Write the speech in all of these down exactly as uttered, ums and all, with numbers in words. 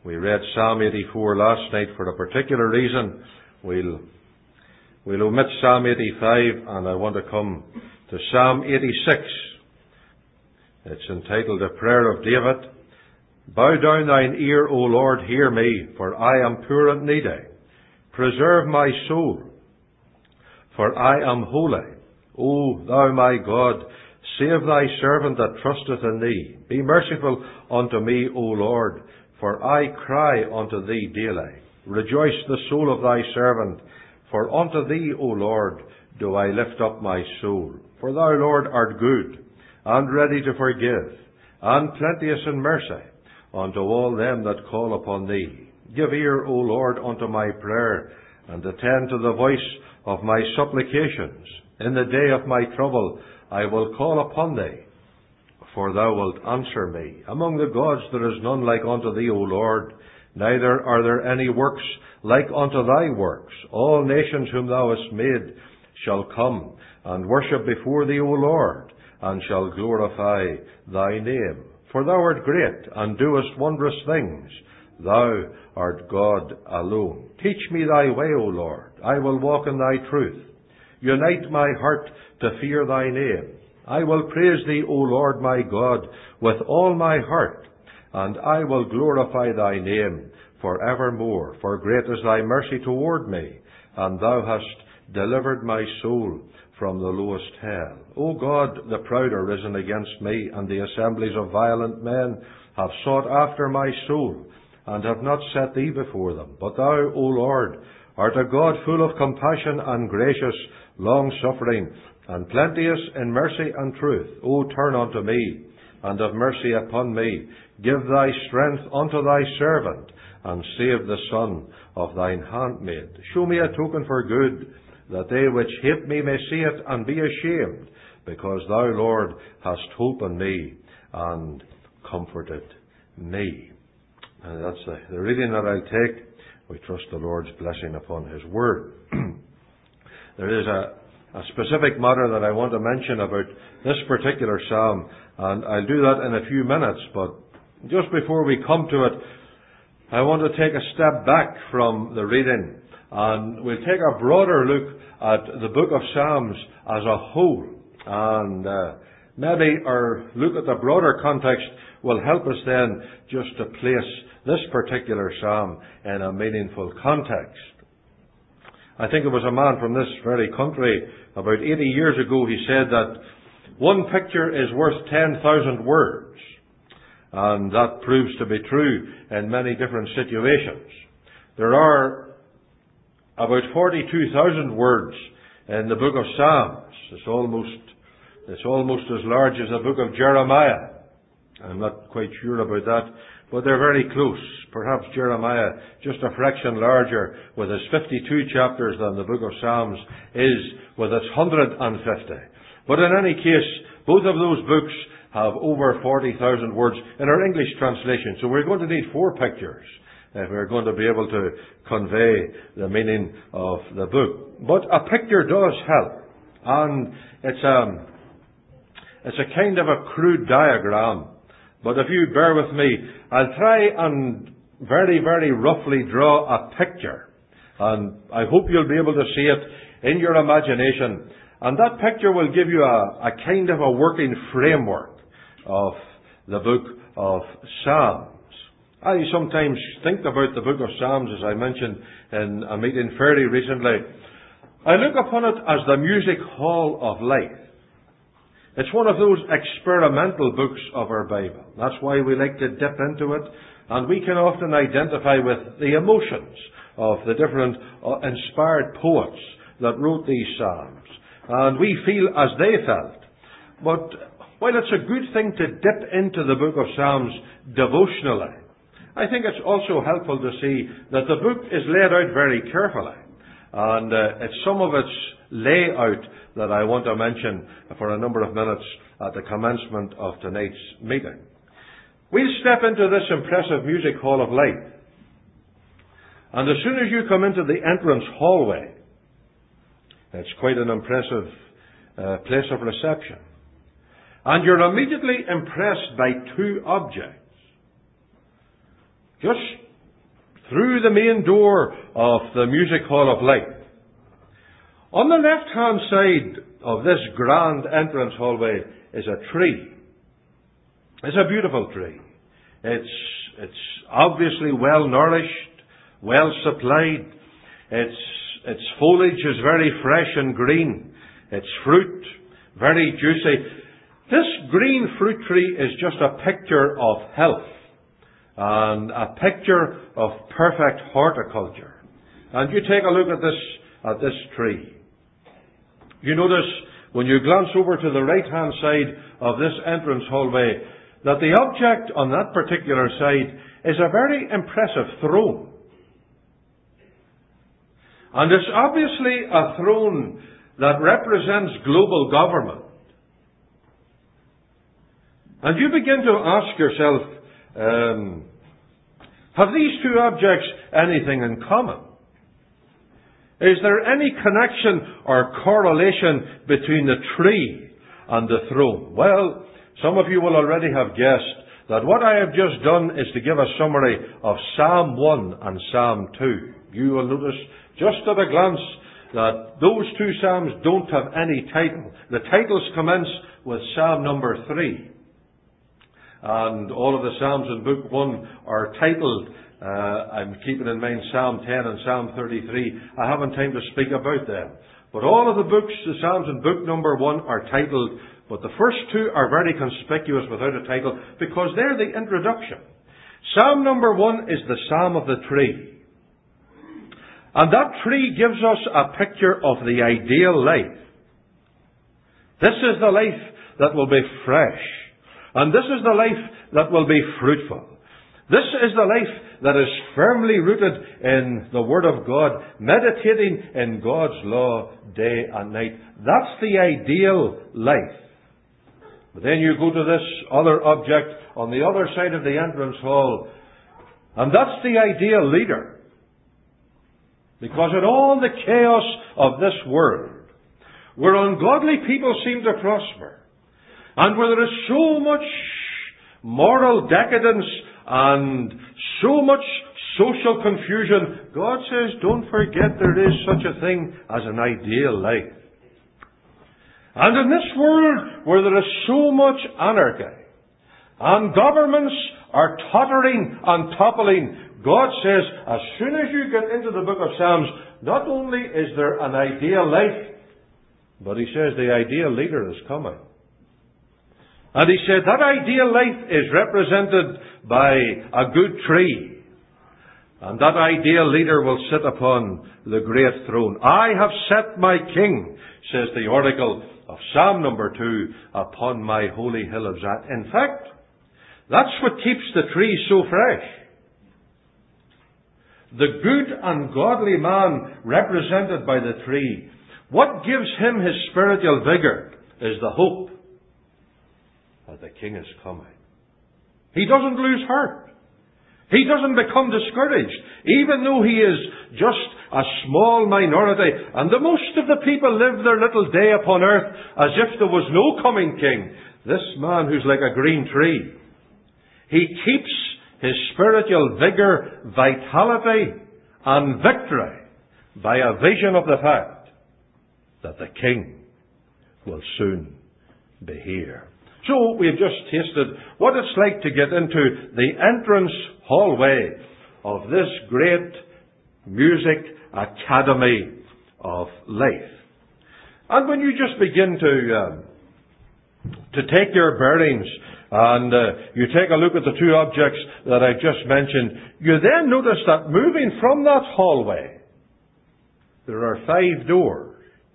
We read Psalm eighty-four last night for a particular reason. We'll, we'll omit Psalm eighty-five, and I want to come to Psalm eighty-six. It's entitled A Prayer of David. Bow down thine ear, O Lord, hear me, for I am poor and needy. Preserve my soul, for I am holy. O thou my God, save thy servant that trusteth in thee. Be merciful unto me, O Lord, for I cry unto thee daily. Rejoice the soul of thy servant, for unto thee, O Lord, do I lift up my soul. For thou, Lord, art good, and ready to forgive, and plenteous in mercy unto all them that call upon thee. Give ear, O Lord, unto my prayer, and attend to the voice of my supplications. In the day of my trouble I will call upon thee, for thou wilt answer me. Among the gods there is none like unto thee, O Lord, neither are there any works like unto thy works. All nations whom thou hast made shall come and worship before thee, O Lord, and shall glorify thy name. For thou art great, and doest wondrous things. Thou art God alone. Teach me thy way, O Lord. I will walk in thy truth. Unite my heart to fear thy name. I will praise thee, O Lord my God, with all my heart, and I will glorify thy name for evermore. For great is thy mercy toward me, and thou hast delivered my soul from the lowest hell. O God, the proud are risen against me, and the assemblies of violent men have sought after my soul, and have not set thee before them. But thou, O Lord, art a God full of compassion and gracious, long-suffering, and plenteous in mercy and truth. O turn unto me, and have mercy upon me. Give thy strength unto thy servant, and save the son of thine handmaid. Show me a token for good, that they which hate me may see it and be ashamed, because thou, Lord, hast holpen me and comforted me. And that's the, the reading that I'll take. We trust the Lord's blessing upon his word. There is a, a specific matter that I want to mention about this particular psalm, and I'll do that in a few minutes, but just before we come to it, I want to take a step back from the reading, and we'll take a broader look at the book of Psalms as a whole, and uh, maybe our look at the broader context will help us then just to place this particular psalm in a meaningful context. I think it was a man from this very country, about eighty years ago, he said that one picture is worth ten thousand words. And that proves to be true in many different situations. There are about forty-two thousand words in the book of Psalms. It's almost, it's almost as large as the book of Jeremiah. I'm not quite sure about that, but they're very close. Perhaps Jeremiah, just a fraction larger, with its fifty-two chapters than the book of Psalms is with its one hundred fifty. But in any case, both of those books have over forty thousand words in our English translation. So we're going to need four pictures if we're going to be able to convey the meaning of the book. But a picture does help. And it's a, it's a kind of a crude diagram. But if you bear with me, I'll try and very, very roughly draw a picture. And I hope you'll be able to see it in your imagination. And that picture will give you a, a kind of a working framework of the book of Psalms. I sometimes think about the book of Psalms, as I mentioned in a meeting fairly recently. I look upon it as the music hall of life. It's one of those experimental books of our Bible. That's why we like to dip into it, and we can often identify with the emotions of the different uh, inspired poets that wrote these psalms. And we feel as they felt. But while it's a good thing to dip into the book of Psalms devotionally, I think it's also helpful to see that the book is laid out very carefully. And uh, it's some of its layout that I want to mention for a number of minutes at the commencement of tonight's meeting. We'll step into this impressive music hall of life. And as soon as you come into the entrance hallway, it's quite an impressive uh, place of reception. And you're immediately impressed by two objects. Just through the main door of the Music Hall of Life. On the left-hand side of this grand entrance hallway is a tree. It's a beautiful tree. It's, it's obviously well nourished, well supplied. Its, its foliage is very fresh and green. Its fruit, very juicy. This green fruit tree is just a picture of health and a picture of perfect horticulture. And you take a look at this, at this tree. You notice when you glance over to the right-hand side of this entrance hallway that the object on that particular side is a very impressive throne. And it's obviously a throne that represents global government. And you begin to ask yourself, um, have these two objects anything in common? Is there any connection or correlation between the tree and the throne? Well, some of you will already have guessed that what I have just done is to give a summary of Psalm one and Psalm two. You will notice just at a glance that those two Psalms don't have any title. The titles commence with Psalm number three. And all of the Psalms in Book one are titled, uh, I'm keeping in mind Psalm ten and Psalm thirty-three. I haven't time to speak about them. But all of the books, the Psalms in Book number one are titled, but the first two are very conspicuous without a title because they're the introduction. Psalm number one is the Psalm of the tree. And that tree gives us a picture of the ideal life. This is the life that will be fresh. And this is the life that will be fruitful. This is the life that is firmly rooted in the Word of God, meditating in God's law day and night. That's the ideal life. But then you go to this other object on the other side of the entrance hall, and that's the ideal leader. Because in all the chaos of this world, where ungodly people seem to prosper, and where there is so much moral decadence and so much social confusion, God says, don't forget there is such a thing as an ideal life. And in this world where there is so much anarchy, and governments are tottering and toppling, God says, as soon as you get into the book of Psalms, not only is there an ideal life, but he says the ideal leader is coming. And he said that ideal life is represented by a good tree. And that ideal leader will sit upon the great throne. I have set my king, says the oracle of Psalm number two, upon my holy hill of Zion. In fact, that's what keeps the tree so fresh. The good and godly man represented by the tree, what gives him his spiritual vigor is the hope that the king is coming. He doesn't lose heart. He doesn't become discouraged, even though he is just a small minority, and the most of the people live their little day upon earth as if there was no coming king. This man who's like a green tree, he keeps his spiritual vigor, vitality, and victory by a vision of the fact that the king will soon be here. So we've just tasted what it's like to get into the entrance hallway of this great music academy of life. And when you just begin to um, to take your bearings and uh, you take a look at the two objects that I just mentioned, you then notice that moving from that hallway, there are five doors.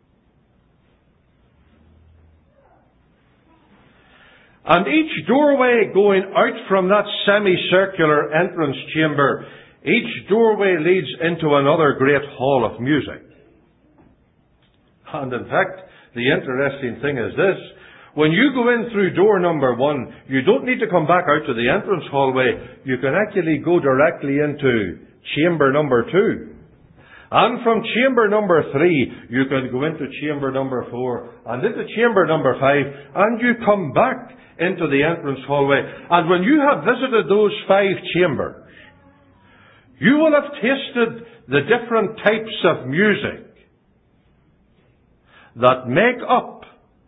And each doorway going out from that semicircular entrance chamber, each doorway leads into another great hall of music. And in fact, the interesting thing is this. When you go in through door number one, you don't need to come back out to the entrance hallway. You can actually go directly into chamber number two. And from chamber number three, you can go into chamber number four and into chamber number five, and you come back into the entrance hallway. And when you have visited those five chambers, You will have tasted the different types of music that make up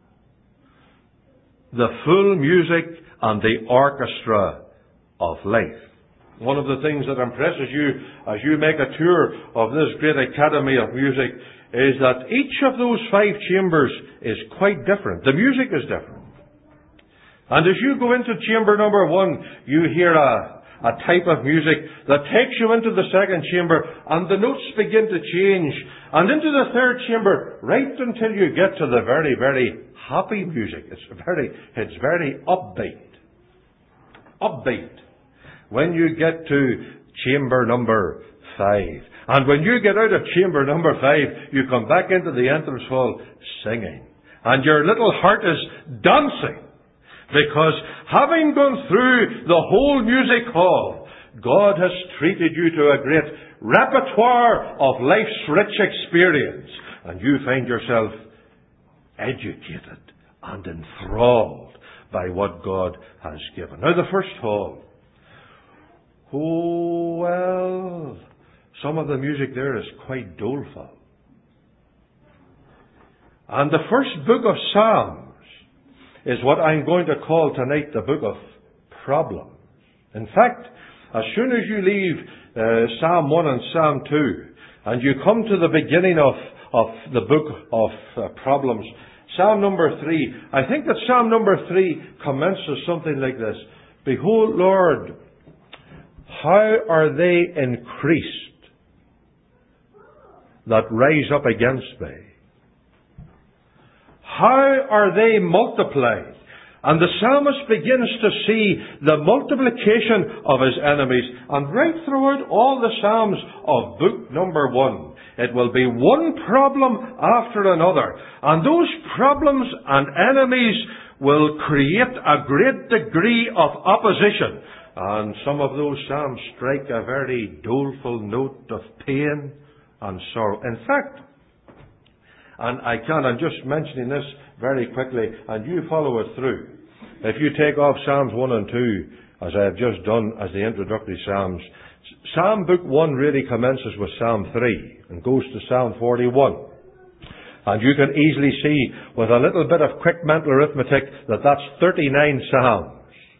the full music and the orchestra of life. One of the things that impresses you as you make a tour of this great academy of music is that each of those five chambers is quite different. The music is different. And as you go into chamber number one, you hear a, a type of music that takes you into the second chamber, and the notes begin to change, and into the third chamber, right until you get to the very, very happy music. It's very, it's very upbeat. Upbeat. When you get to chamber number five. And when you get out of chamber number five, you come back into the entrance hall singing. And your little heart is dancing. Because having gone through the whole music hall, God has treated you to a great repertoire of life's rich experience. And you find yourself educated and enthralled by what God has given. Now the first hall. Oh, well, some of the music there is quite doleful. And the first book of Psalms is what I'm going to call tonight the book of problems. In fact, as soon as you leave uh, Psalm one and Psalm two, and you come to the beginning of, of the book of uh, problems, Psalm number three, I think that Psalm number three commences something like this. Behold, Lord, how are they increased that rise up against me? How are they multiplied? And the psalmist begins to see the multiplication of his enemies. And right throughout all the Psalms of book number one, it will be one problem after another. And those problems and enemies will create a great degree of opposition. And some of those Psalms strike a very doleful note of pain and sorrow. In fact, and I can, I'm just mentioning this very quickly, and you follow it through. If you take off Psalms one and two, as I have just done as the introductory Psalms, Psalm book one really commences with Psalm three and goes to Psalm forty-one. And you can easily see, with a little bit of quick mental arithmetic, that that's thirty-nine Psalms.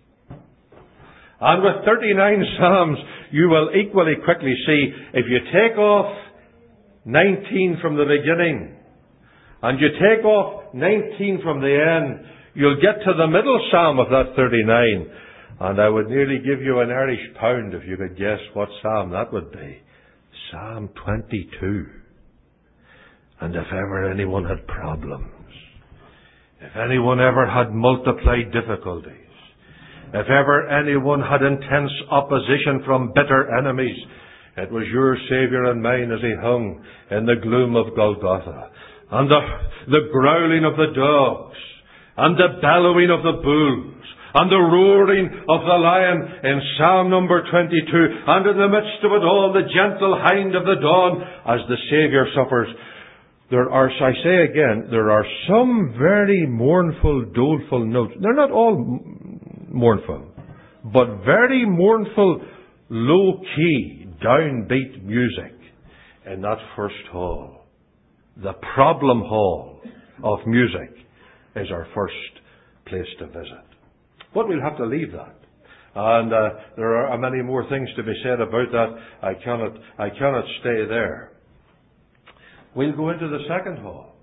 And with thirty-nine Psalms, you will equally quickly see, if you take off nineteen from the beginning, and you take off nineteen from the end, you'll get to the middle Psalm of that thirty-nine. And I would nearly give you an Irish pound if you could guess what Psalm that would be. Psalm twenty-two. And if ever anyone had problems, if anyone ever had multiplied difficulties, if ever anyone had intense opposition from bitter enemies, it was your Saviour and mine as he hung in the gloom of Golgotha. And the, the growling of the dogs, and the bellowing of the bulls, and the roaring of the lion in Psalm number twenty-two, and in the midst of it all, the gentle hind of the dawn as the Saviour suffers. There are, I say again, there are some very mournful, doleful notes. They're not all mournful, but very mournful, low-key, downbeat music in that first hall. The problem hall of music is our first place to visit. But we'll have to leave that. And uh, there are many more things to be said about that. I cannot, I cannot stay there. We'll go into the second hall.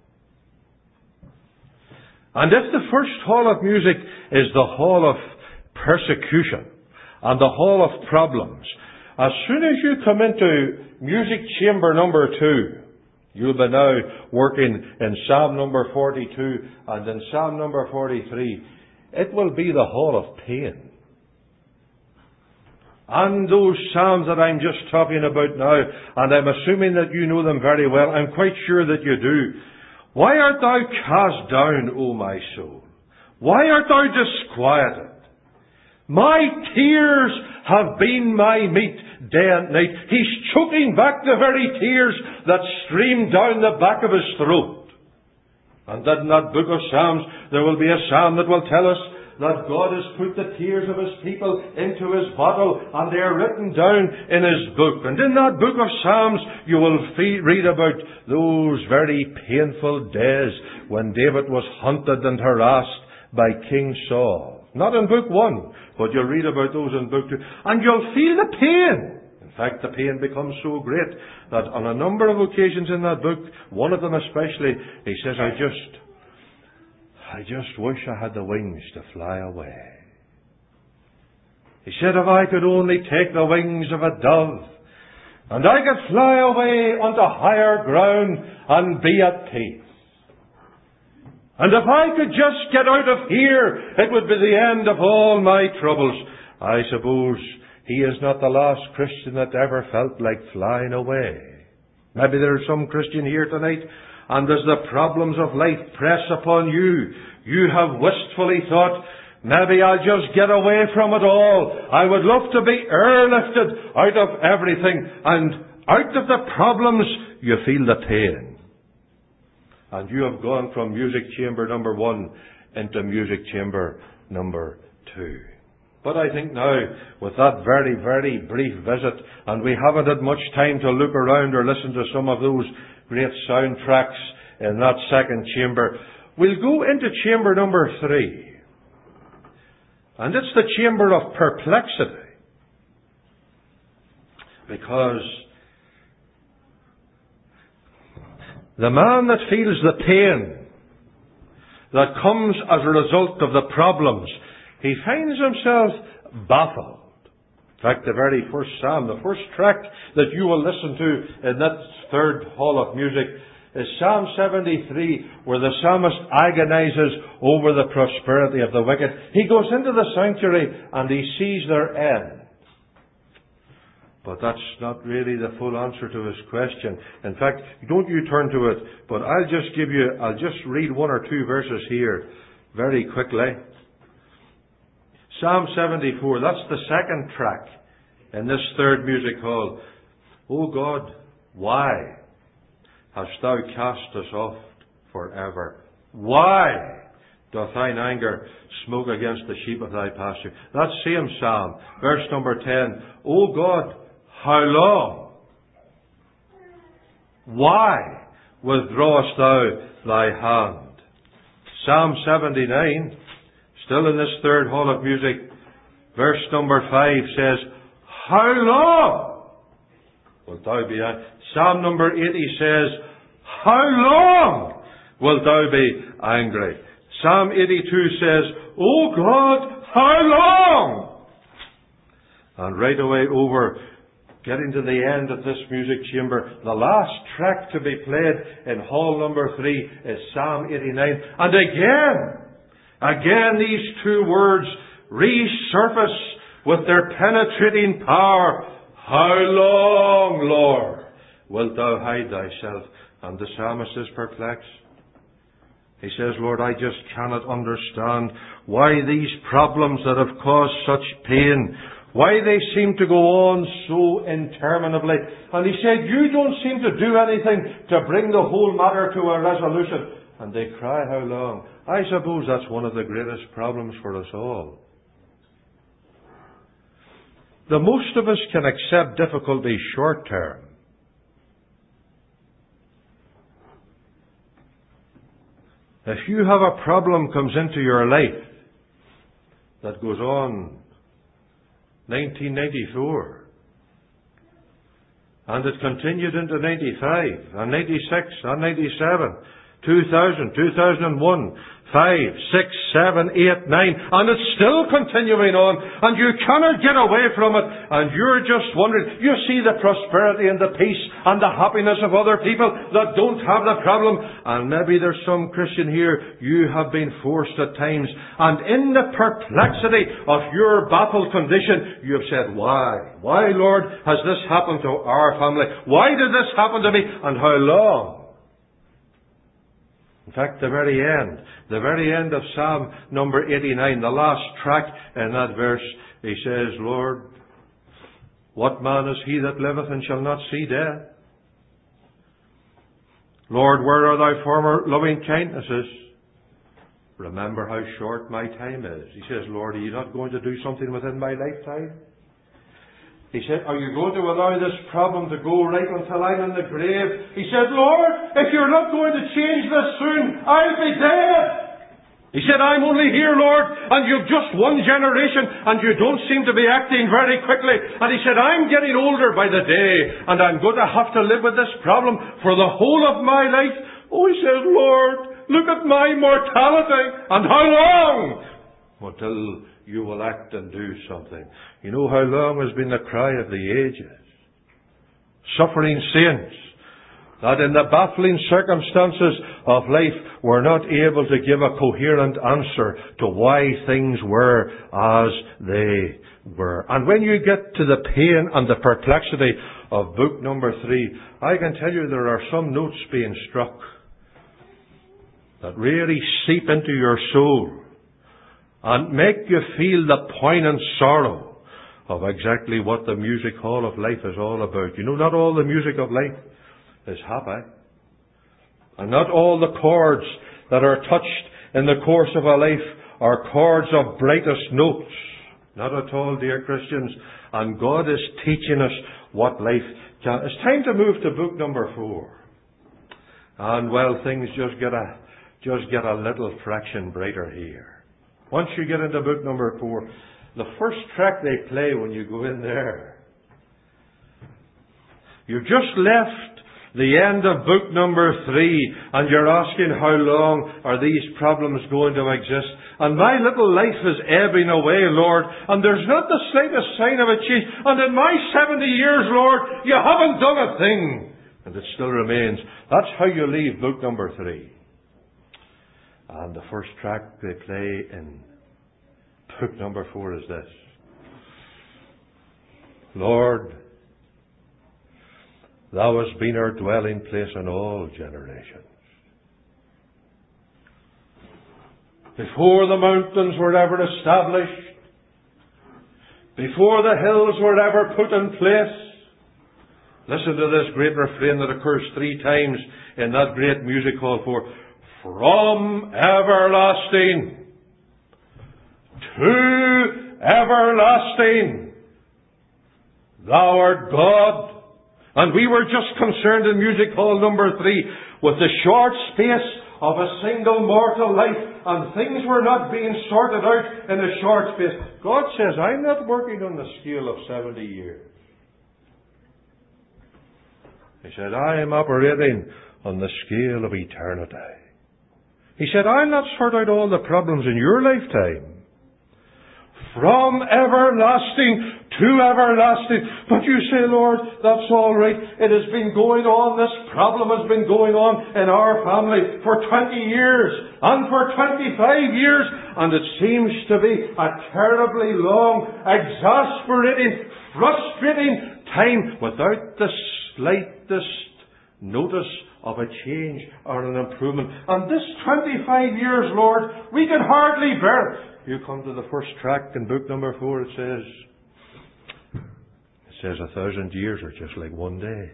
And if the first hall of music is the hall of persecution and the hall of problems, as soon as you come into music chamber number two, you'll be now working in Psalm number forty-two and in Psalm number forty-three. It will be the hall of pain. And those Psalms that I'm just talking about now, and I'm assuming that you know them very well, I'm quite sure that you do. Why art thou cast down, O my soul? Why art thou disquieted? My tears have been my meat day and night. He's choking back the very tears that stream down the back of his throat. And in that book of Psalms, there will be a psalm that will tell us that God has put the tears of His people into His bottle, and they are written down in His book. And in that book of Psalms, you will read about those very painful days when David was hunted and harassed by King Saul. Not in book one, but you'll read about those in book two. And you'll feel the pain. In fact, the pain becomes so great that on a number of occasions in that book, one of them especially, he says, I just, I just wish I had the wings to fly away. He said, if I could only take the wings of a dove, and I could fly away onto higher ground and be at peace. And if I could just get out of here, it would be the end of all my troubles. I suppose he is not the last Christian that ever felt like flying away. Maybe there's some Christian here tonight, and as the problems of life press upon you, you have wistfully thought, maybe I'll just get away from it all. I would love to be airlifted out of everything, and out of the problems you feel the pain. And you have gone from music chamber number one into music chamber number two. But I think now, with that very, very brief visit, and we haven't had much time to look around or listen to some of those great soundtracks in that second chamber, we'll go into chamber number three. And it's the chamber of perplexity. Because the man that feels the pain that comes as a result of the problems, he finds himself baffled. In fact, the very first psalm, the first track that you will listen to in that third hall of music is Psalm seventy-three, where the psalmist agonizes over the prosperity of the wicked. He goes into the sanctuary and he sees their end. But that's not really the full answer to his question. In fact, don't you turn to it, but I'll just give you, I'll just read one or two verses here very quickly. Psalm seventy-four, that's the second track in this third music hall. O God, why hast thou cast us off forever? Why doth thine anger smoke against the sheep of thy pasture? That same psalm, verse number ten. O God, how long? Why withdrawest thou thy hand? Psalm seventy-nine, still in this third hall of music, verse number five says, how long wilt thou be angry? Psalm number eighty says, how long wilt thou be angry? Psalm eighty-two says, O God, how long? And right away over, getting to the end of this music chamber, the last track to be played in hall number three is Psalm eighty-nine. And again, again these two words resurface with their penetrating power. How long, Lord, wilt thou hide thyself? And the psalmist is perplexed. He says, Lord, I just cannot understand why these problems that have caused such pain, why they seem to go on so interminably. And he said, you don't seem to do anything to bring the whole matter to a resolution. And they cry, how long? I suppose that's one of the greatest problems for us all. The most of us can accept difficulty short term. If you have a problem comes into your life that goes on nineteen ninety-four, and it continued into ninety-five, and ninety-six, and ninety-seven, two thousand, two thousand one, five, six, seven, eight, nine, and it's still continuing on, and you cannot get away from it, and you're just wondering. You see the prosperity and the peace and the happiness of other people that don't have the problem, and maybe there's some Christian here, you have been forced at times, and in the perplexity of your baffled condition, you have said, why? Why, Lord, has this happened to our family? Why did this happen to me, and how long? In fact, the very end, the very end of Psalm number eighty-nine, the last track in that verse, he says, Lord, what man is he that liveth and shall not see death? Lord, where are thy former loving kindnesses? remember how short my time is. He says, Lord, are you not going to do something within my lifetime? He said, are you going to allow this problem to go right until I'm in the grave? He said, Lord, if you're not going to change this soon, I'll be dead. He said, I'm only here, Lord, and you've just one generation, and you don't seem to be acting very quickly. And he said, I'm getting older by the day, and I'm going to have to live with this problem for the whole of my life. Oh, he says, Lord, look at my mortality, and how long? Until you will act and do something. You know how long has been the cry of the ages? Suffering saints, that in the baffling circumstances of life were not able to give a coherent answer to why things were as they were. And when you get to the pain and the perplexity of book number three, I can tell you there are some notes being struck that really seep into your soul and make you feel the poignant sorrow of exactly what the music hall of life is all about. You know, not all the music of life is happy. And not all the chords that are touched in the course of a life are chords of brightest notes. Not at all, dear Christians. And God is teaching us what life can. It's time to move to book number four. And well, things just get a, just get a little fraction brighter here. Once you get into book number four, the first track they play when you go in there, you've just left the end of book number three, and you're asking how long are these problems going to exist. And my little life is ebbing away, Lord, and there's not the slightest sign of a change. And in my seventy years, Lord, you haven't done a thing. And it still remains. That's how you leave book number three. And the first track they play in book number four is this. Lord, Thou hast been our dwelling place in all generations. Before the mountains were ever established, before the hills were ever put in place, listen to this great refrain that occurs three times in that great music hall for from everlasting to everlasting, Thou art God. And we were just concerned in music hall number three with the short space of a single mortal life, and things were not being sorted out in a short space. God says, I'm not working on the scale of seventy years. He said, I am operating on the scale of eternity. He said, I'll not sort out all the problems in your lifetime. From everlasting to everlasting. But you say, Lord, that's all right. It has been going on. This problem has been going on in our family for twenty years and for twenty-five years. And it seems to be a terribly long, exasperating, frustrating time without the slightest notice of a change or an improvement. And this twenty-five years, Lord, we can hardly bear it. You come to the first track in book number four, it says, it says a thousand years are just like one day.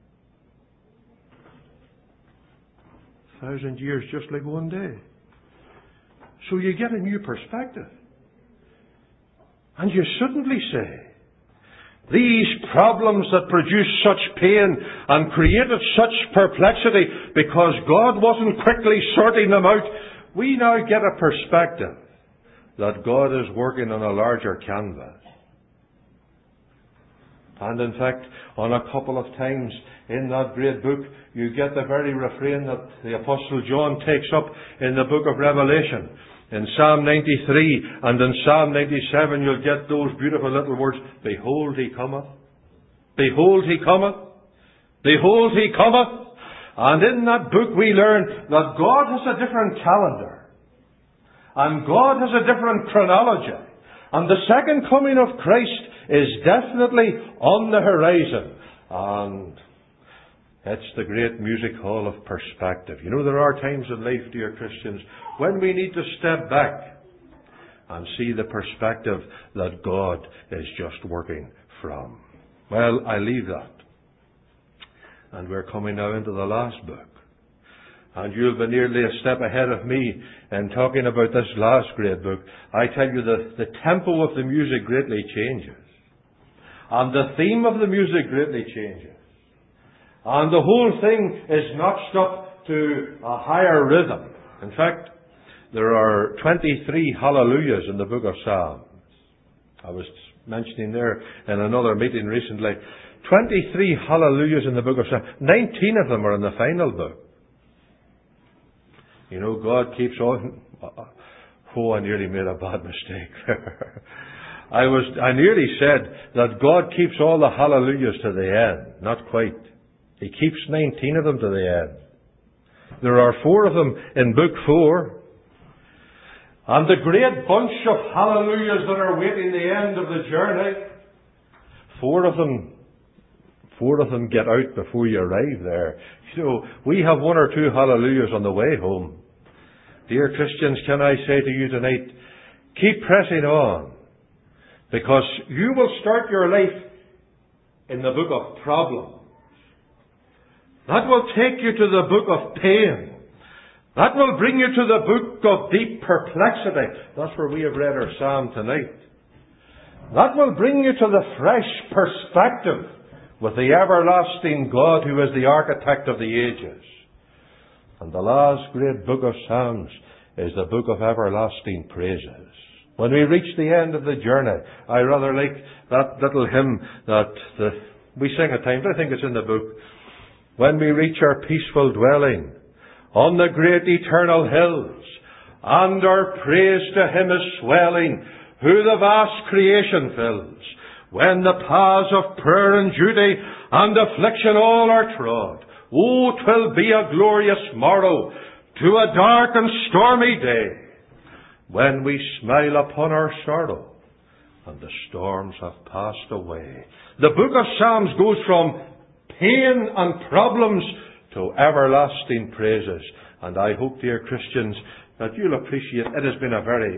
A thousand years just like one day. So you get a new perspective. And you suddenly say, these problems that produced such pain and created such perplexity because God wasn't quickly sorting them out, we now get a perspective that God is working on a larger canvas. And in fact, on a couple of times in that great book, you get the very refrain that the Apostle John takes up in the book of Revelation. In Psalm ninety-three and in Psalm ninety-seven, you'll get those beautiful little words, Behold, He cometh. Behold, He cometh. Behold, He cometh. And in that book we learn that God has a different calendar. And God has a different chronology. And the second coming of Christ is definitely on the horizon. And it's the great music hall of perspective. You know, there are times in life, dear Christians, when we need to step back and see the perspective that God is just working from. Well, I leave that. And we're coming now into the last book. And you'll be nearly a step ahead of me in talking about this last great book. I tell you, the, the tempo of the music greatly changes. And the theme of the music greatly changes. And the whole thing is notched up to a higher rhythm. In fact, there are twenty-three hallelujahs in the book of Psalms. I was mentioning there in another meeting recently. twenty-three hallelujahs in the book of Psalms. nineteen of them are in the final book. You know, God keeps on... Oh, I nearly made a bad mistake there. I was, I nearly said that God keeps all the hallelujahs to the end. Not quite. He keeps nineteen of them to the end. There are four of them in book four. And the great bunch of hallelujahs that are waiting the end of the journey, four of them, four of them get out before you arrive there. You know, we have one or two hallelujahs on the way home. Dear Christians, can I say to you tonight, keep pressing on, because you will start your life in the book of problems. That will take you to the book of pain. That will bring you to the book of deep perplexity. That's where we have read our psalm tonight. That will bring you to the fresh perspective with the everlasting God who is the architect of the ages. And the last great book of Psalms is the book of everlasting praises. When we reach the end of the journey, I rather like that little hymn that the, we sing at times. I think it's in the book. When we reach our peaceful dwelling on the great eternal hills, and our praise to Him is swelling, who the vast creation fills, when the paths of prayer and duty and affliction all are trod, oh, 'twill be a glorious morrow to a dark and stormy day, when we smile upon our sorrow and the storms have passed away. The book of Psalms goes from pain and problems to everlasting praises. And I hope, dear Christians, that you'll appreciate it has been a very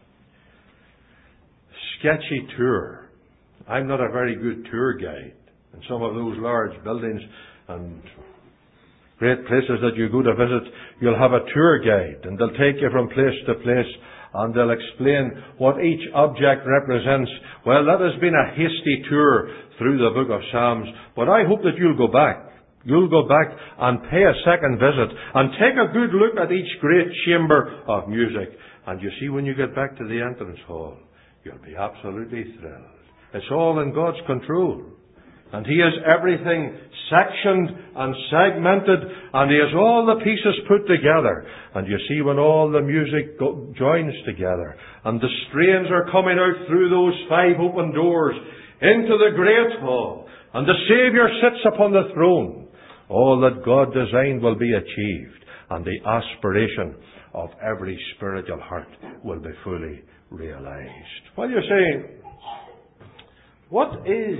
sketchy tour. I'm not a very good tour guide. In some of those large buildings and great places that you go to visit, you'll have a tour guide, and they'll take you from place to place, and they'll explain what each object represents. Well, that has been a hasty tour through the book of Psalms, but I hope that you'll go back. You'll go back and pay a second visit and take a good look at each great chamber of music. And you see, when you get back to the entrance hall, you'll be absolutely thrilled. It's all in God's control. And He has everything sectioned and segmented, and He has all the pieces put together. And you see, when all the music go- joins together, and the strains are coming out through those five open doors into the great hall, and the Saviour sits upon the throne, all that God designed will be achieved, and the aspiration of every spiritual heart will be fully realized. Well, you're saying, what is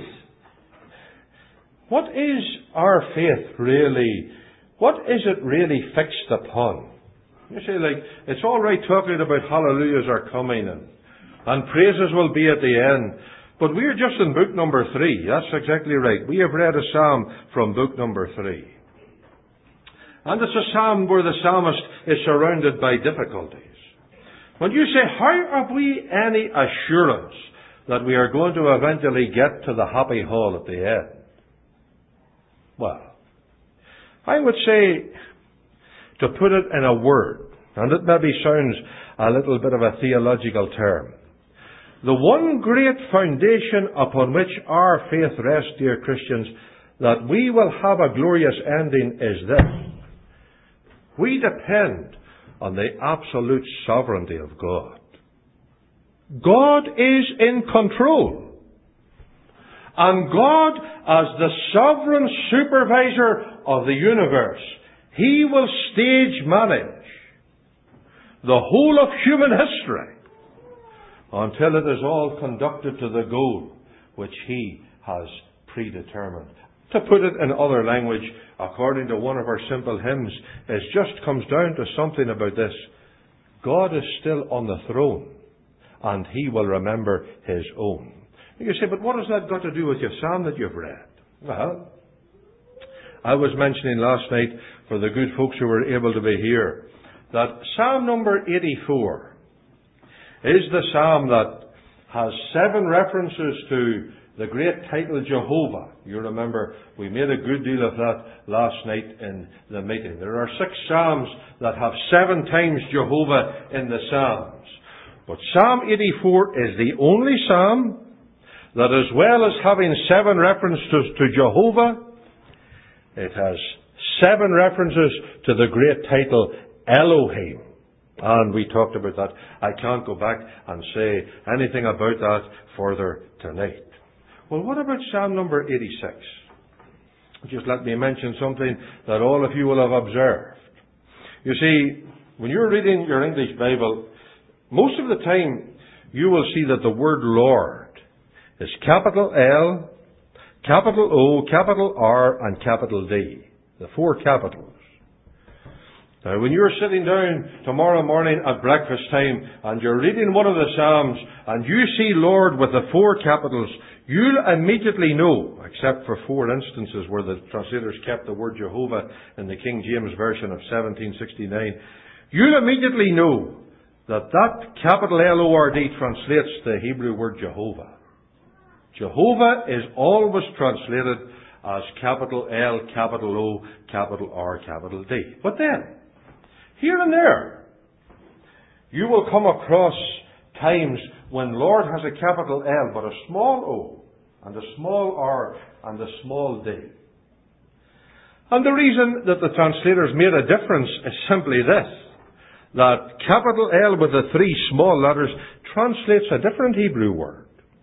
What is our faith really? What is it really fixed upon? You say, like, it's all right talking about hallelujahs are coming and, and praises will be at the end. But we're just in book number three. That's exactly right. We have read a psalm from book number three. And it's a psalm where the psalmist is surrounded by difficulties. When you say, how have we any assurance that we are going to eventually get to the happy hall at the end? Well, I would say, to put it in a word, and it maybe sounds a little bit of a theological term, the one great foundation upon which our faith rests, dear Christians, that we will have a glorious ending is this. We depend on the absolute sovereignty of God. God is in control. And God, as the sovereign supervisor of the universe, He will stage manage the whole of human history until it is all conducted to the goal which He has predetermined. To put it in other language, according to one of our simple hymns, it just comes down to something about this. God is still on the throne, and He will remember His own. You say, but what has that got to do with your psalm that you've read? Well, I was mentioning last night, for the good folks who were able to be here, that Psalm number eighty-four is the psalm that has seven references to the great title Jehovah. You remember, we made a good deal of that last night in the meeting. There are six psalms that have seven times Jehovah in the psalms. But Psalm eighty-four is the only psalm that, as well as having seven references to Jehovah, it has seven references to the great title Elohim. And we talked about that. I can't go back and say anything about that further tonight. Well, what about Psalm number eighty-six? Just let me mention something that all of you will have observed. You see, when you're reading your English Bible, most of the time you will see that the word Lord is capital L, capital O, capital R, and capital D. The four capitals. Now, when you're sitting down tomorrow morning at breakfast time and you're reading one of the Psalms and you see Lord with the four capitals, you'll immediately know, except for four instances where the translators kept the word Jehovah in the King James Version of seventeen sixty-nine, you'll immediately know that that capital L O R D translates the Hebrew word Jehovah. Jehovah is always translated as capital L, capital O, capital R, capital D. But then, here and there, you will come across times when Lord has a capital L, but a small O, and a small R, and a small D. And the reason that the translators made a difference is simply this, that capital L with the three small letters translates a different Hebrew word.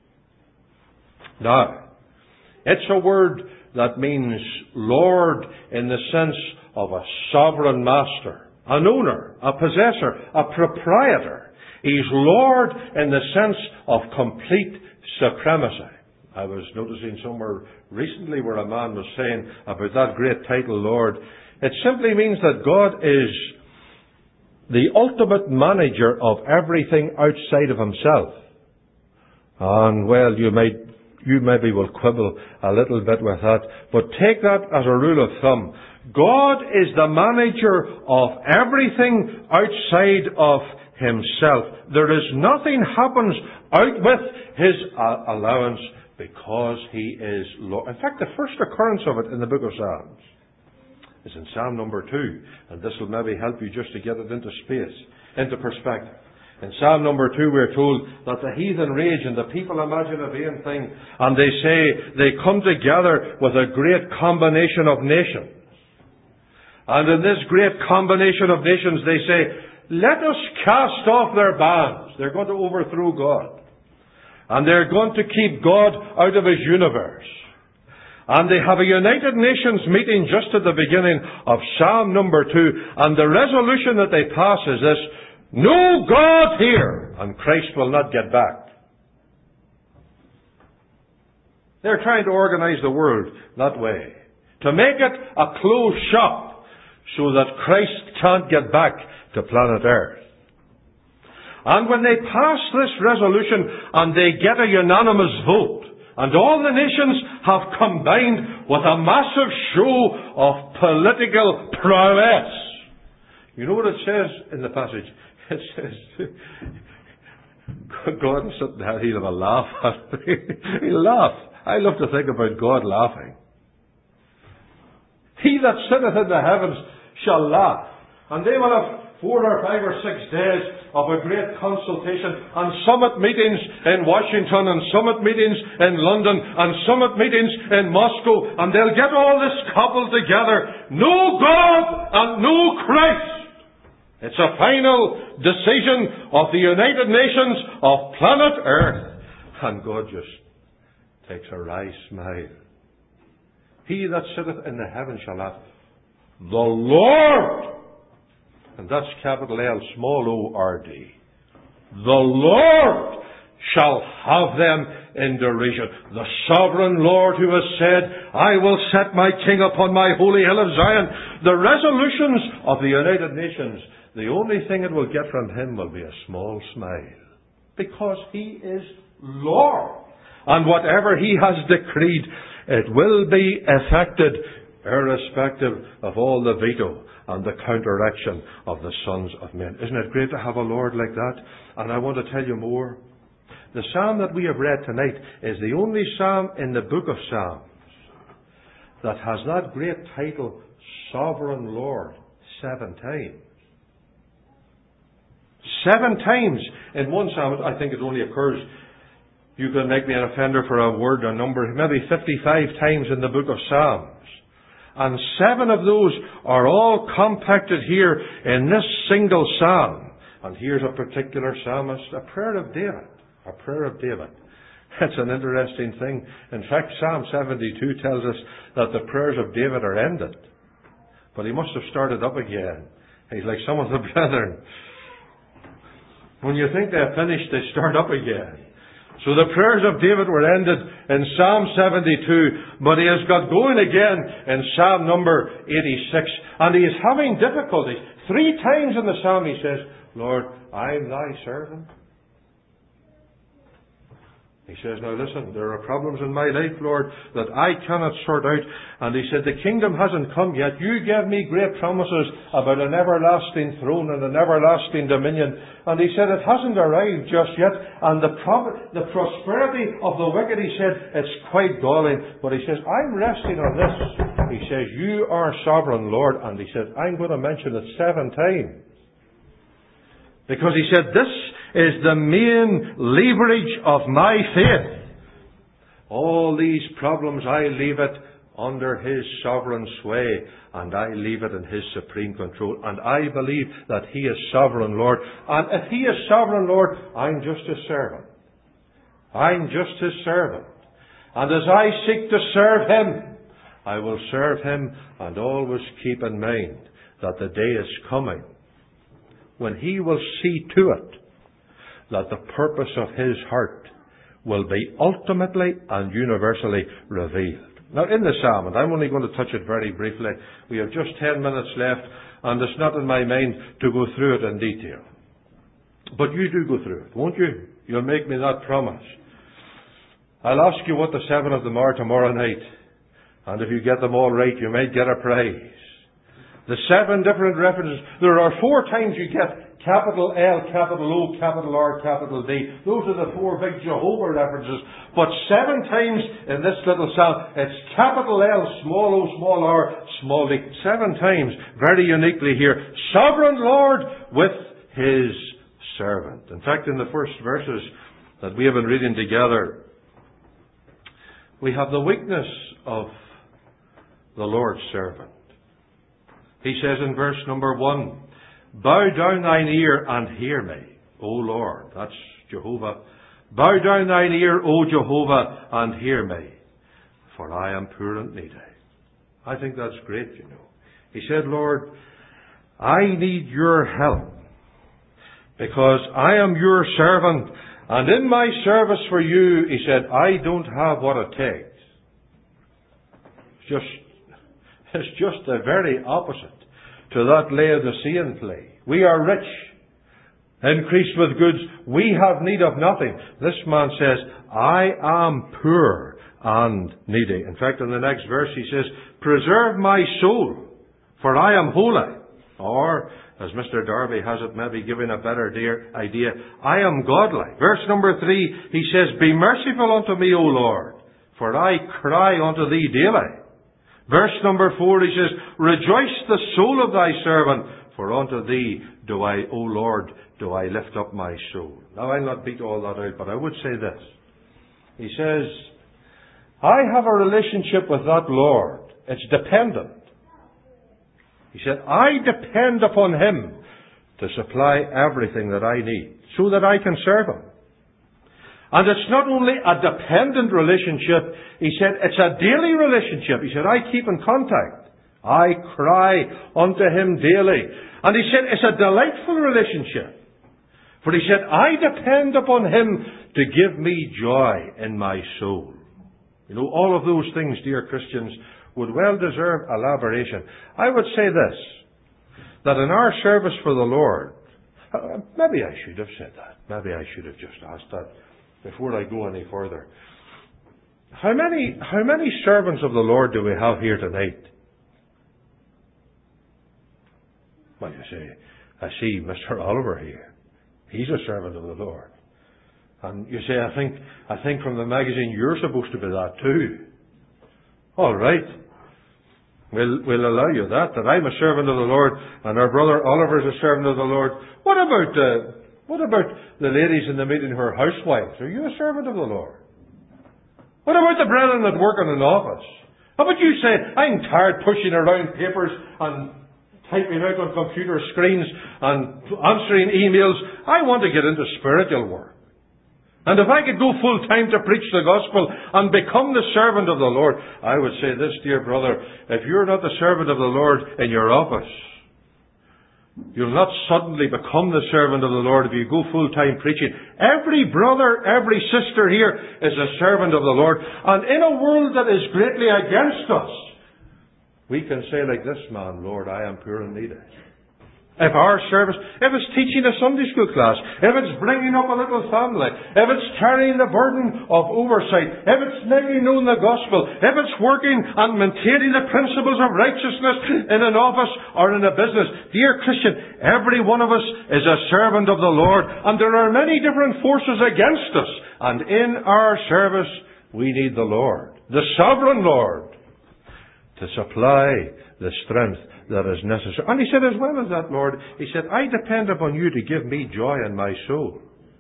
Now, it's a word that means Lord in the sense of a sovereign master, an owner, a possessor, a proprietor. He's Lord in the sense of complete supremacy. I was noticing somewhere recently where a man was saying about that great title, Lord, it simply means that God is the ultimate manager of everything outside of himself. And, well, you might You maybe will quibble a little bit with that, but take that as a rule of thumb. God is the manager of everything outside of himself. There is nothing happens out with his uh, allowance because he is Lord. In fact, the first occurrence of it in the book of Psalms is in Psalm number two, and this will maybe help you just to get it into space, into perspective. In Psalm number two, we're told that the heathen rage and the people imagine a vain thing, and they say they come together with a great combination of nations. And in this great combination of nations, they say, let us cast off their bands. They're going to overthrow God. And they're going to keep God out of his universe. And they have a United Nations meeting just at the beginning of Psalm number two, and the resolution that they pass is this: no God here, and Christ will not get back. They're trying to organize the world that way, to make it a closed shop, so that Christ can't get back to planet Earth. And when they pass this resolution, and they get a unanimous vote, and all the nations have combined with a massive show of political prowess. You know what it says in the passage? It says, God is sitting there, he'll have a laugh at me. He'll laugh. I love to think about God laughing. He that sitteth in the heavens shall laugh. And they will have four or five or six days of a great consultation and summit meetings in Washington and summit meetings in London and summit meetings in Moscow, and they'll get all this cobbled together. No God and no Christ. It's a final decision of the United Nations of planet Earth. And God just takes a wry smile. He that sitteth in the heavens shall laugh. The Lord, and that's capital L, small O R D, the Lord shall have them in derision. The sovereign Lord who has said, I will set my king upon my holy hill of Zion. The resolutions of the United Nations, the only thing it will get from him will be a small smile. Because he is Lord. And whatever he has decreed, it will be effected irrespective of all the veto and the counteraction of the sons of men. Isn't it great to have a Lord like that? And I want to tell you more. The psalm that we have read tonight is the only psalm in the book of Psalms that has that great title, Sovereign Lord, seven times. Seven times in one psalm. I think it only occurs, you can make me an offender for a word or number, maybe fifty-five times in the book of Psalms. And seven of those are all compacted here in this single psalm. And here's a particular psalmist, a prayer of David. A prayer of David. It's an interesting thing. In fact, Psalm seventy-two tells us that the prayers of David are ended. But he must have started up again. He's like some of the brethren. When you think they're finished, they start up again. So the prayers of David were ended in Psalm seventy-two, but he has got going again in Psalm number eighty-six. And he is having difficulties. Three times in the psalm he says, Lord, I'm thy servant. He says, now listen, there are problems in my life, Lord, that I cannot sort out. And he said, the kingdom hasn't come yet. You gave me great promises about an everlasting throne and an everlasting dominion. And he said, it hasn't arrived just yet. And the, pro- the prosperity of the wicked, he said, it's quite galling. But he says, I'm resting on this. He says, you are sovereign, Lord. And he said, I'm going to mention it seven times. Because he said, this is the main leverage of my faith. All these problems, I leave it under His sovereign sway, and I leave it in His supreme control. And I believe that He is sovereign Lord. And if He is sovereign Lord, I'm just His servant. I'm just His servant. And as I seek to serve Him, I will serve Him, and always keep in mind that the day is coming when He will see to it that the purpose of His heart will be ultimately and universally revealed. Now in the psalm, and I'm only going to touch it very briefly, we have just ten minutes left, and it's not in my mind to go through it in detail. But you do go through it, won't you? You'll make me that promise. I'll ask you what the seven of them are tomorrow night, and if you get them all right, you might get a prize. The seven different references. There are four times you get capital L, capital O, capital R, capital D. Those are the four big Jehovah references. But seven times in this little psalm, it's capital L, small O, small R, small D. Seven times, very uniquely here. Sovereign Lord with His servant. In fact, in the first verses that we have been reading together, we have the weakness of the Lord's servant. He says in verse number one, bow down thine ear and hear me, O Lord. That's Jehovah. Bow down thine ear, O Jehovah, and hear me, for I am poor and needy. I think that's great, you know. He said, Lord, I need your help, because I am your servant, and in my service for you, he said, I don't have what it takes. It's just It's just the very opposite to that Laodicean play. We are rich, increased with goods. We have need of nothing. This man says, I am poor and needy. In fact, in the next verse he says, preserve my soul, for I am holy. Or, as Mister Darby has it, maybe giving a better idea, I am godly. Verse number three, he says, be merciful unto me, O Lord, for I cry unto thee daily. Verse number four, he says, rejoice the soul of thy servant, for unto thee do I, O Lord, do I lift up my soul. Now I'll not beat all that out, but I would say this. He says, I have a relationship with that Lord. It's dependent. He said, I depend upon Him to supply everything that I need, so that I can serve Him. And it's not only a dependent relationship, he said, it's a daily relationship. He said, I keep in contact. I cry unto Him daily. And he said, it's a delightful relationship. For he said, I depend upon Him to give me joy in my soul. You know, all of those things, dear Christians, would well deserve elaboration. I would say this, that in our service for the Lord, uh, maybe I should have said that. Maybe I should have just asked that before I go any further. How many, how many servants of the Lord do we have here tonight? Well, you say, I see Mister Oliver here. He's a servant of the Lord. And you say, I think, I think from the magazine you're supposed to be that too. All right. We'll, we'll allow you that, that I'm a servant of the Lord and our brother Oliver's a servant of the Lord. What about, uh, what about the ladies in the meeting who are housewives? Are you a servant of the Lord? What about the brethren that work in an office? How about you say, I'm tired pushing around papers and typing out on computer screens and answering emails. I want to get into spiritual work. And if I could go full time to preach the gospel and become the servant of the Lord, I would say this, dear brother, if you're not the servant of the Lord in your office, you'll not suddenly become the servant of the Lord if you go full time preaching. Every brother, every sister here is a servant of the Lord. And in a world that is greatly against us, we can say like this man, Lord, I am poor and needy. If our service, if it's teaching a Sunday school class, if it's bringing up a little family, if it's carrying the burden of oversight, if it's making known the gospel, if it's working and maintaining the principles of righteousness in an office or in a business, dear Christian, every one of us is a servant of the Lord, and there are many different forces against us, and in our service we need the Lord, the sovereign Lord, to supply the strength that is necessary. And he said, as well as that, Lord, he said, I depend upon you to give me joy in my soul.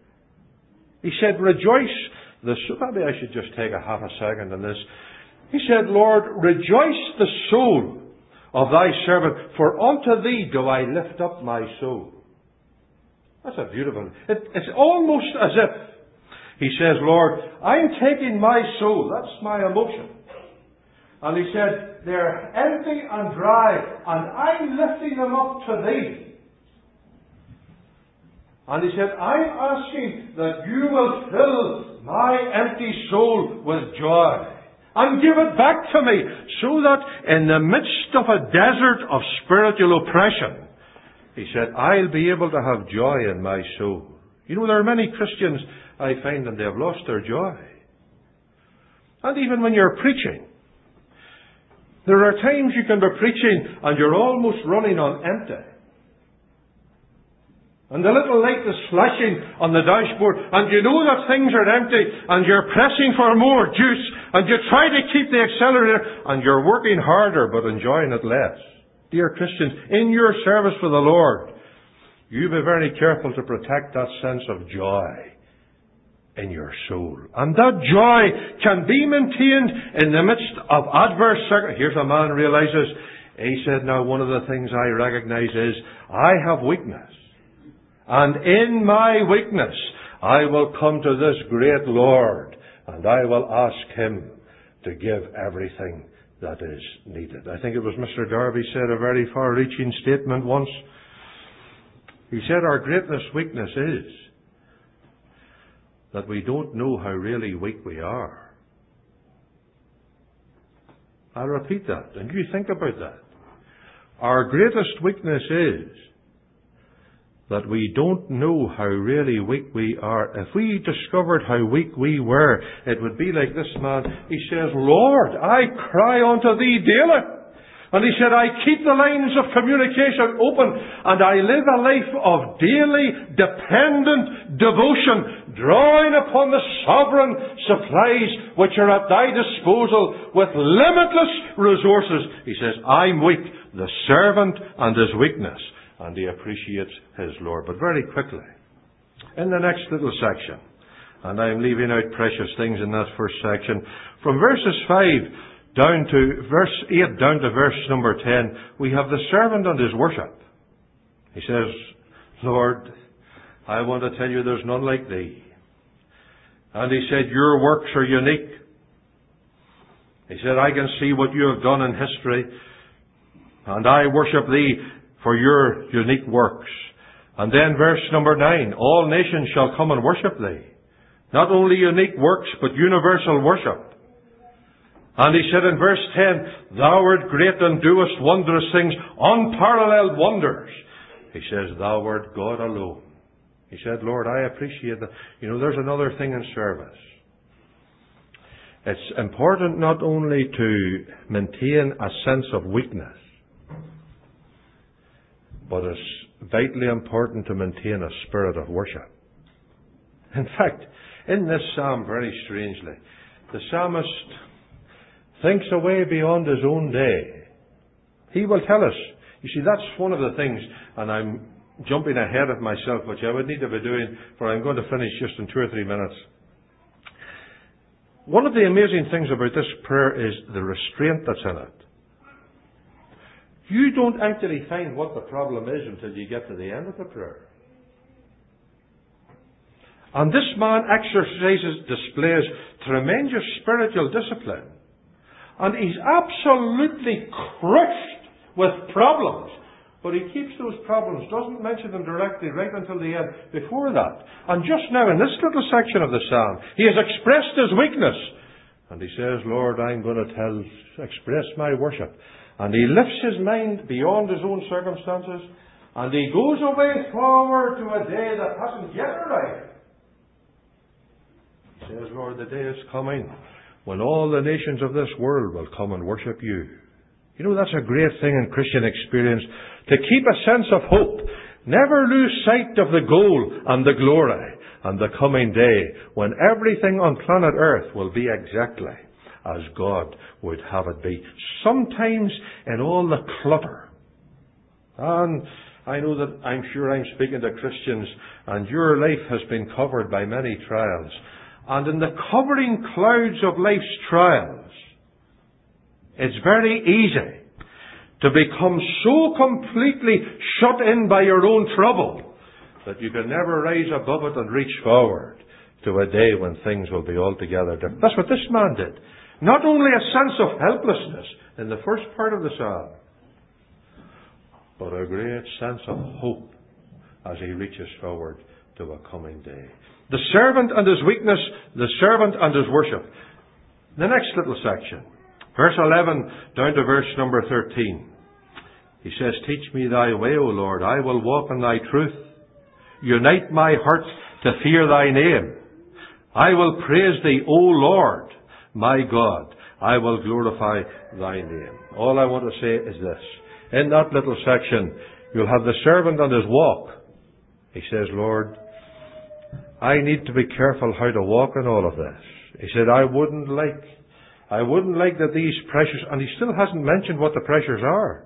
He said, rejoice the soul. Maybe I should just take a half a second on this. He said, Lord, rejoice the soul of thy servant, for unto thee do I lift up my soul. That's a beautiful, it, it's almost as if he says, Lord, I'm taking my soul, that's my emotion. And he said, they're empty and dry, and I'm lifting them up to thee. And he said, I'm asking that you will fill my empty soul with joy, and give it back to me, so that in the midst of a desert of spiritual oppression, he said, I'll be able to have joy in my soul. You know, there are many Christians, I find, that they have lost their joy. And even when you're preaching, there are times you can be preaching and you're almost running on empty. And the little light is flashing on the dashboard and you know that things are empty and you're pressing for more juice and you try to keep the accelerator and you're working harder but enjoying it less. Dear Christians, in your service for the Lord, you be very careful to protect that sense of joy in your soul. And that joy can be maintained in the midst of adverse circumstances. Here's a man realizes, he said, now one of the things I recognize is, I have weakness. And in my weakness, I will come to this great Lord, and I will ask Him to give everything that is needed. I think it was Mister Darby said a very far-reaching statement once. He said, our greatest weakness is that we don't know how really weak we are. I'll repeat that, and you think about that. Our greatest weakness is that we don't know how really weak we are. If we discovered how weak we were, it would be like this man. He says, Lord, I cry unto thee daily. And he said, I keep the lines of communication open, and I live a life of daily, dependent devotion, drawing upon the sovereign supplies which are at thy disposal with limitless resources. He says, I'm weak, the servant and his weakness. And he appreciates his Lord. But very quickly, in the next little section, and I'm leaving out precious things in that first section, from verses five down to verse eight, down to verse number ten, we have the servant and his worship. He says, Lord, I want to tell you there's none like thee. And he said, your works are unique. He said, I can see what you have done in history, and I worship thee for your unique works. And then verse number nine, all nations shall come and worship thee. Not only unique works, but universal worship. And he said in verse ten, thou art great and doest wondrous things, unparalleled wonders. He says, thou art God alone. He said, Lord, I appreciate that. You know, there's another thing in service. It's important not only to maintain a sense of weakness, but it's vitally important to maintain a spirit of worship. In fact, in this psalm, very strangely, the psalmist thinks away beyond his own day. He will tell us. You see, that's one of the things, and I'm jumping ahead of myself, which I would need to be doing, for I'm going to finish just in two or three minutes. One of the amazing things about this prayer is the restraint that's in it. You don't actually find what the problem is until you get to the end of the prayer. And this man exercises, displays tremendous spiritual discipline. And he's absolutely crushed with problems. But he keeps those problems, doesn't mention them directly right until the end before that. And just now in this little section of the psalm, he has expressed his weakness. And he says, Lord, I'm going to tell, express my worship. And he lifts his mind beyond his own circumstances. And he goes away forward to a day that hasn't yet arrived. He says, Lord, the day is coming when all the nations of this world will come and worship you. You know, that's a great thing in Christian experience, to keep a sense of hope. Never lose sight of the goal and the glory and the coming day when everything on planet Earth will be exactly as God would have it be. Sometimes in all the clutter. And I know that I'm sure I'm speaking to Christians, and your life has been covered by many trials. And in the covering clouds of life's trials, it's very easy to become so completely shut in by your own trouble that you can never rise above it and reach forward to a day when things will be altogether different. That's what this man did. Not only a sense of helplessness in the first part of the psalm, but a great sense of hope as he reaches forward to a coming day. The servant and his weakness, the servant and his worship. The next little section. Verse eleven down to verse number thirteen. He says, Teach me thy way, O Lord. I will walk in thy truth. Unite my heart to fear thy name. I will praise thee, O Lord, my God. I will glorify thy name. All I want to say is this. In that little section, you'll have the servant on his walk. He says, Lord, I need to be careful how to walk in all of this. He said, I wouldn't like I wouldn't like that these pressures, and he still hasn't mentioned what the pressures are.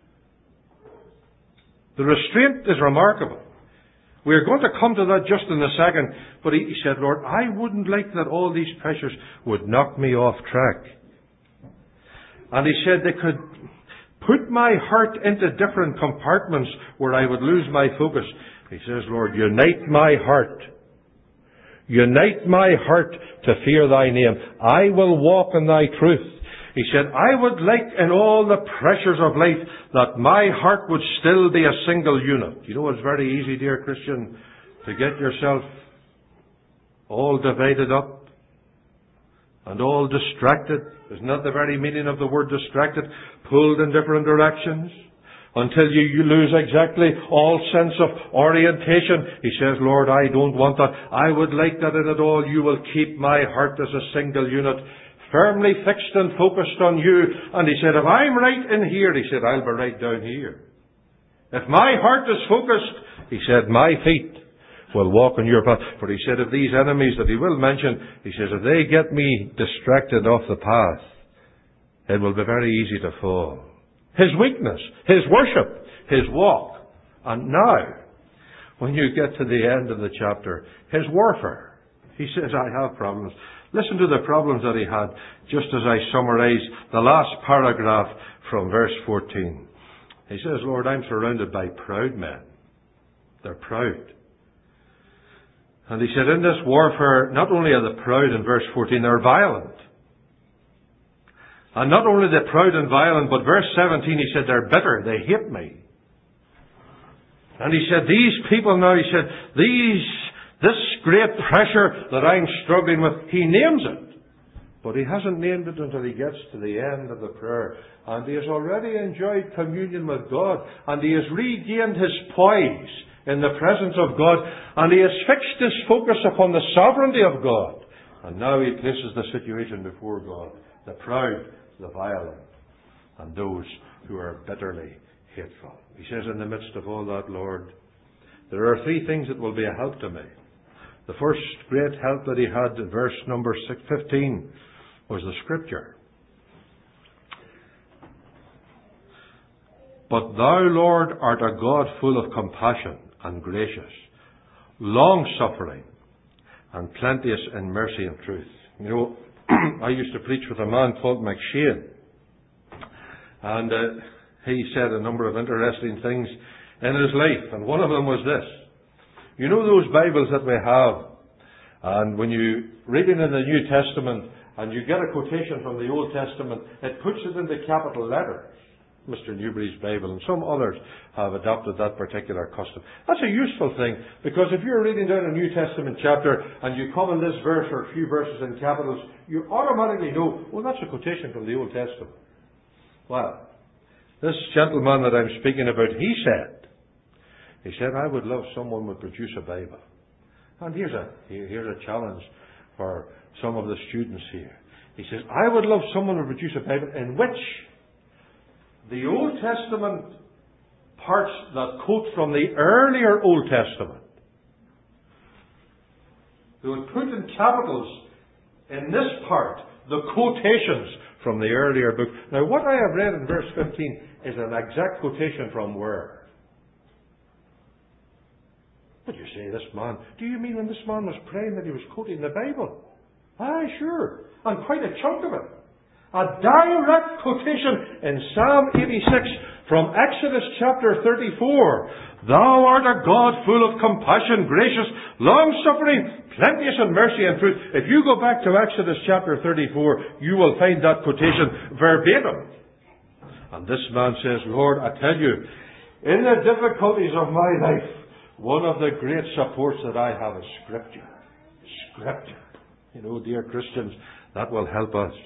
The restraint is remarkable. We're going to come to that just in a second, but he, he said, Lord, I wouldn't like that all these pressures would knock me off track. And he said they could put my heart into different compartments where I would lose my focus. He says, Lord, unite my heart. Unite my heart to fear thy name. I will walk in thy truth. He said, I would like in all the pressures of life that my heart would still be a single unit. You know, it's very easy, dear Christian, to get yourself all divided up and all distracted. Isn't that the very meaning of the word distracted? Pulled in different directions. Until you, you lose exactly all sense of orientation. He says, Lord, I don't want that. I would like that in it all you will keep my heart as a single unit, firmly fixed and focused on you. And he said, if I'm right in here, he said, I'll be right down here. If my heart is focused, he said, my feet will walk on your path. For he said, if these enemies that he will mention, he says, if they get me distracted off the path, it will be very easy to fall. His weakness, his worship, his walk. And now, when you get to the end of the chapter, his warfare. He says, I have problems. Listen to the problems that he had, just as I summarize the last paragraph from verse fourteen. He says, Lord, I'm surrounded by proud men. They're proud. And he said, in this warfare, not only are the proud in verse fourteen, they're violent. And not only the proud and violent, but verse seventeen, he said, they're bitter. They hate me. And he said, these people now, he said, these, this great pressure that I'm struggling with, he names it. But he hasn't named it until he gets to the end of the prayer. And he has already enjoyed communion with God. And he has regained his poise in the presence of God. And he has fixed his focus upon the sovereignty of God. And now he places the situation before God. The proud, the violent, and those who are bitterly hateful. He says, in the midst of all that, Lord, there are three things that will be a help to me. The first great help that he had in verse number fifteen was the Scripture. But thou, Lord, art a God full of compassion and gracious, long-suffering, and plenteous in mercy and truth. You know, I used to preach with a man called McShane, and uh, he said a number of interesting things in his life, and one of them was this. You know those Bibles that we have, and when you read it in the New Testament, and you get a quotation from the Old Testament, it puts it into capital letters. Mister Newbury's Bible and some others have adopted that particular custom. That's a useful thing, because if you're reading down a New Testament chapter and you come in this verse or a few verses in capitals, you automatically know, well, that's a quotation from the Old Testament. Well, this gentleman that I'm speaking about, he said, he said, I would love someone would produce a Bible. And here's a, here's a challenge for some of the students here. He says, I would love someone to produce a Bible in which the Old Testament parts that quote from the earlier Old Testament, they would put in capitals in this part the quotations from the earlier book. Now, what I have read in verse fifteen is an exact quotation from where? But you say, this man, do you mean when this man was praying that he was quoting the Bible? Aye, sure. And quite a chunk of it. A direct quotation in Psalm eighty-six from Exodus chapter thirty-four. Thou art a God full of compassion, gracious, long-suffering, plenteous in mercy and truth. If you go back to Exodus chapter thirty-four, you will find that quotation verbatim. And this man says, Lord, I tell you, in the difficulties of my life, one of the great supports that I have is Scripture. Scripture. You know, dear Christians, that will help us.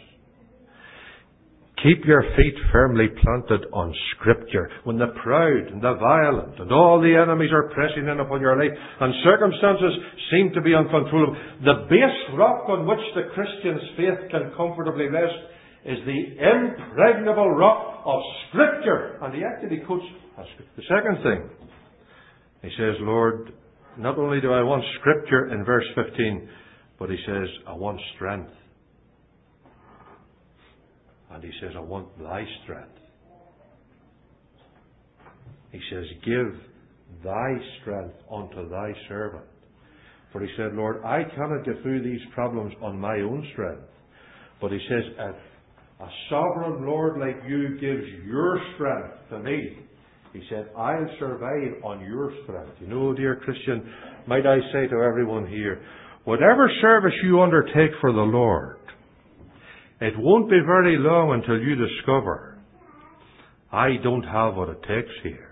Keep your feet firmly planted on Scripture. When the proud and the violent and all the enemies are pressing in upon your life and circumstances seem to be uncontrollable, the base rock on which the Christian's faith can comfortably rest is the impregnable rock of Scripture. And he actually quotes the second thing. He says, Lord, not only do I want Scripture in verse fifteen, but he says, I want strength. And he says, I want thy strength. He says, give thy strength unto thy servant. For he said, Lord, I cannot get through these problems on my own strength. But he says, if a sovereign Lord like you gives your strength to me, he said, I'll survive on your strength. You know, dear Christian, might I say to everyone here, whatever service you undertake for the Lord, it won't be very long until you discover, I don't have what it takes here.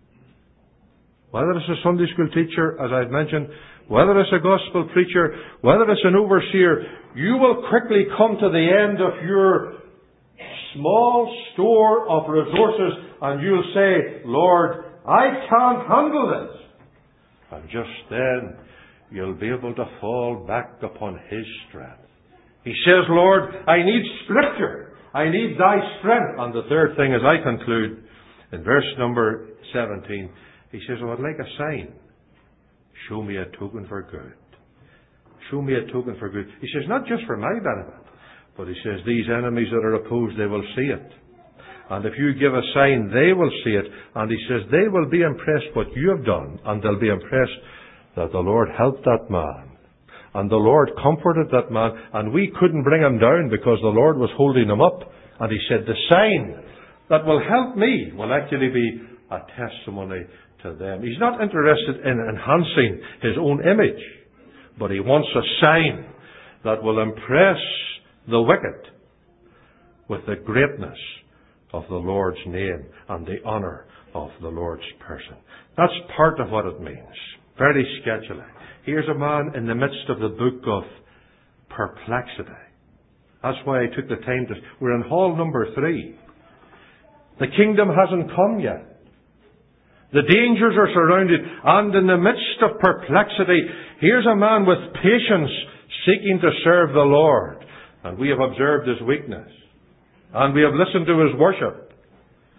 Whether it's a Sunday school teacher, as I've mentioned, whether it's a gospel preacher, whether it's an overseer, you will quickly come to the end of your small store of resources and you'll say, Lord, I can't handle this. And just then, you'll be able to fall back upon His strength. He says, Lord, I need Scripture. I need thy strength. And the third thing, as I conclude, in verse number seventeen, he says, oh, I'd like a sign. Show me a token for good. Show me a token for good. He says, not just for my benefit, but he says, these enemies that are opposed, they will see it. And if you give a sign, they will see it. And he says, they will be impressed what you have done, and they'll be impressed that the Lord helped that man. And the Lord comforted that man, and we couldn't bring him down because the Lord was holding him up. And he said, the sign that will help me will actually be a testimony to them. He's not interested in enhancing his own image, but he wants a sign that will impress the wicked with the greatness of the Lord's name and the honour of the Lord's person. That's part of what it means. Very sketchily. Here's a man in the midst of the book of perplexity. That's why I took the time to... We're in hall number three. The kingdom hasn't come yet. The dangers are surrounded. And in the midst of perplexity, here's a man with patience seeking to serve the Lord. And we have observed his weakness. And we have listened to his worship.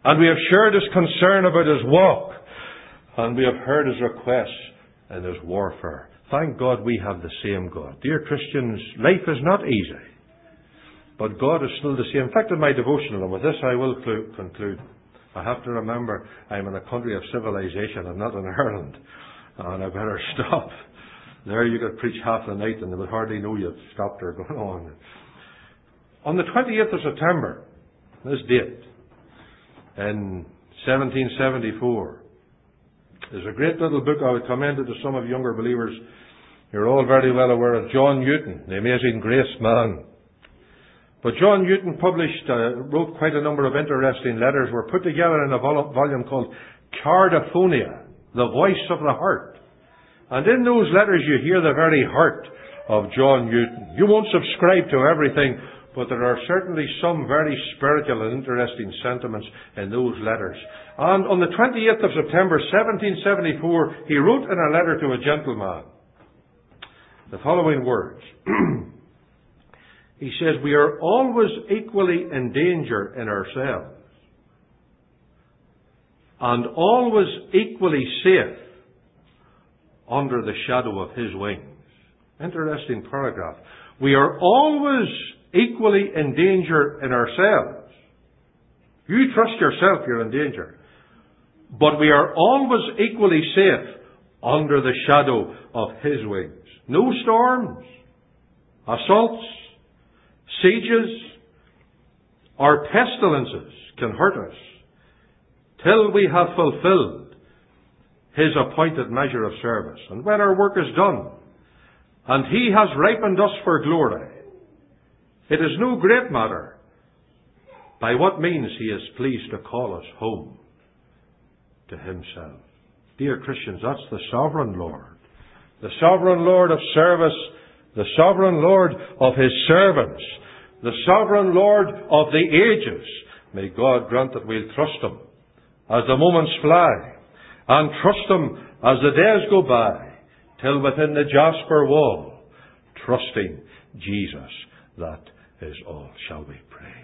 And we have shared his concern about his walk. And we have heard his requests in his warfare. Thank God we have the same God. Dear Christians, life is not easy. But God is still the same. In fact, in my devotional, and with this I will clu- conclude, I have to remember I'm in a country of civilization. I'm not in Ireland. And I better stop. There you could preach half the night and they would hardly know you've stopped or gone on. On the twenty-eighth of September, this date, in seventeen seventy-four, there's a great little book I would commend it to some of younger believers. You're all very well aware of John Newton, the Amazing Grace man. But John Newton published, uh, wrote quite a number of interesting letters, were put together in a vol- volume called Cardiphonia, the Voice of the Heart. And in those letters you hear the very heart of John Newton. You won't subscribe to everything, but there are certainly some very spiritual and interesting sentiments in those letters. And on the twenty-eighth of September seventeen seventy-four, he wrote in a letter to a gentleman the following words. He says, "We are always equally in danger in ourselves, and always equally safe under the shadow of his wings." Interesting paragraph. We are always equally in danger in ourselves. You trust yourself, you're in danger. But we are always equally safe under the shadow of his wings. No storms, assaults, sieges, or pestilences can hurt us till we have fulfilled his appointed measure of service. And when our work is done, and he has ripened us for glory, it is no great matter by what means he is pleased to call us home to himself. Dear Christians, that's the sovereign Lord. The sovereign Lord of service, the sovereign Lord of his servants, the sovereign Lord of the ages. May God grant that we'll trust him as the moments fly, and trust him as the days go by, till within the jasper wall, trusting Jesus, that is all. Shall we pray?